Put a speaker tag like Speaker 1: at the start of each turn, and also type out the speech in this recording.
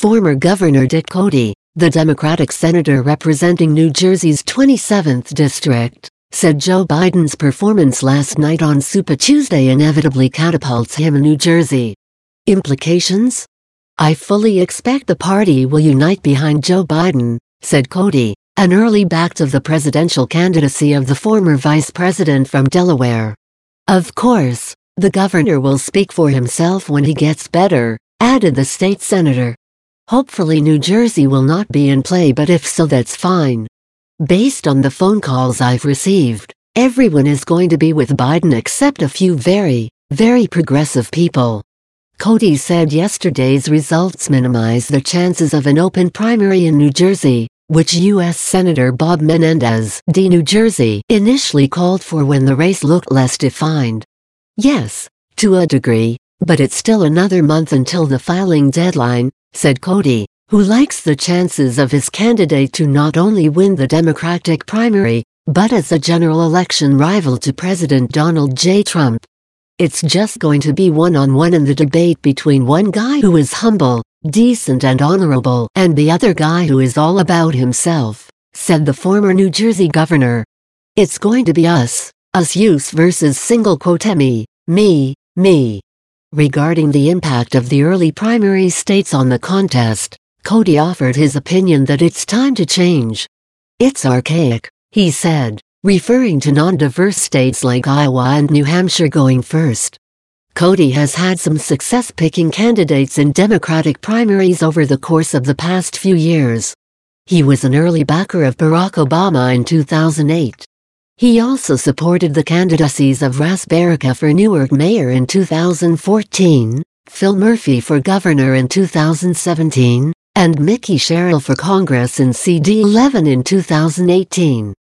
Speaker 1: Former Governor Dick Cody, the Democratic senator representing New Jersey's 27th district, said Joe Biden's performance last night on Super Tuesday inevitably catapults him in New Jersey. Implications? "I fully expect the party will unite behind Joe Biden," said Cody, an early backer of the presidential candidacy of the former vice president from Delaware. "Of course, the governor will speak for himself when he gets better," added the state senator. "Hopefully New Jersey will not be in play, but if so, that's fine. Based on the phone calls I've received, everyone is going to be with Biden except a few very, very progressive people." Cody said yesterday's results minimize the chances of an open primary in New Jersey, which U.S. Senator Bob Menendez, D. New Jersey, initially called for when the race looked less defined. "Yes, to a degree, but it's still another month until the filing deadline," said Cody, who likes the chances of his candidate to not only win the Democratic primary, but as a general election rival to President Donald J. Trump. "It's just going to be one-on-one in the debate between one guy who is humble, decent and honorable, and the other guy who is all about himself," said the former New Jersey governor. "It's going to be us youth versus single quote me. Regarding the impact of the early primary states on the contest, Cody offered his opinion that it's time to change. "It's archaic," he said, referring to non-diverse states like Iowa and New Hampshire going first. Cody has had some success picking candidates in Democratic primaries over the course of the past few years. He was an early backer of Barack Obama in 2008. He also supported the candidacies of Ras Baraka for Newark mayor in 2014, Phil Murphy for governor in 2017, and Mickey Sherrill for Congress in CD11 in 2018.